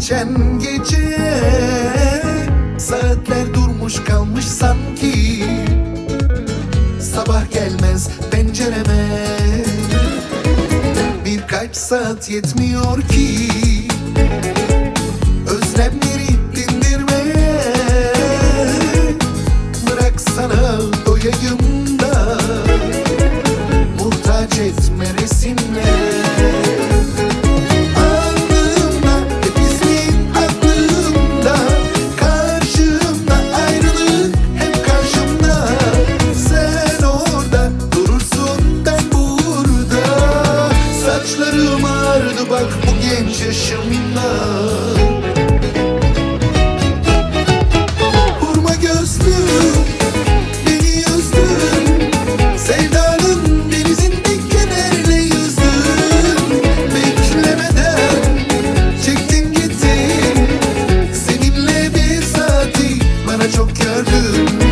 geçen gece saatler durmuş kalmış sanki. Sabah gelmez pencereme, birkaç saat yetmiyor ki özlemleri dindirmeye. Bırak sana doyayım da muhtaç etme resimle. Saçlarım ağardı bak bu genç yaşımda. Hurma gözlüm beni üzdün, sevdanın denizinde kederle yüzdün. Beklemeden çektin gittin, seninle bir saati bana çok gördüm.